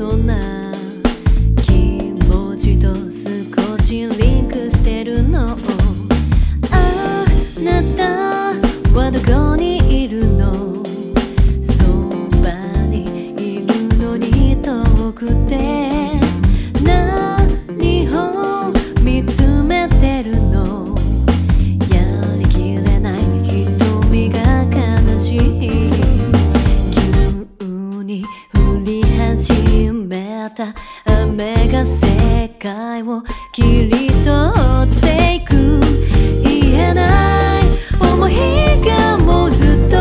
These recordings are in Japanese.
そな気持ちと少しリンクしてるの。あなたはどこにいるの？そばにいるのに遠くて何を見つめてるの？やりきれない瞳が悲しい。急に降り始めた雨が世界を切り取っていく。言えない想いがもうずっと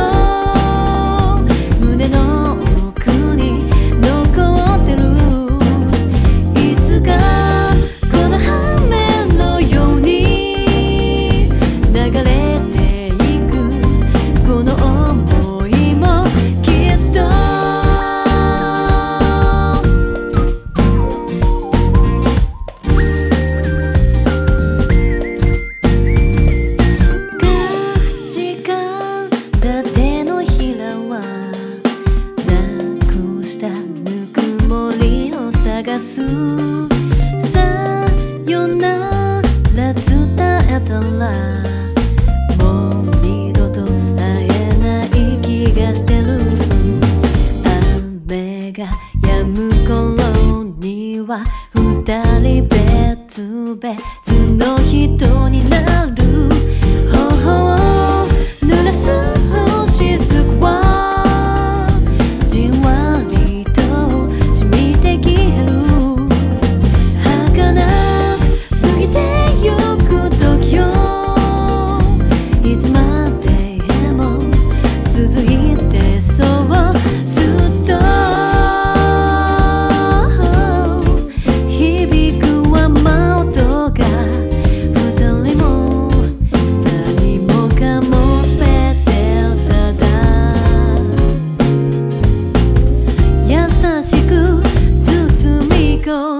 胸の奥に残ってる。いつかこの雨のように流れていく。この想いもきっとさよなら伝えたらもう二度と会えない気がしてる。雨が止む頃には二人別々の人になる。頬を濡らす星屑はじんわりと染みて消える。優しく包み込む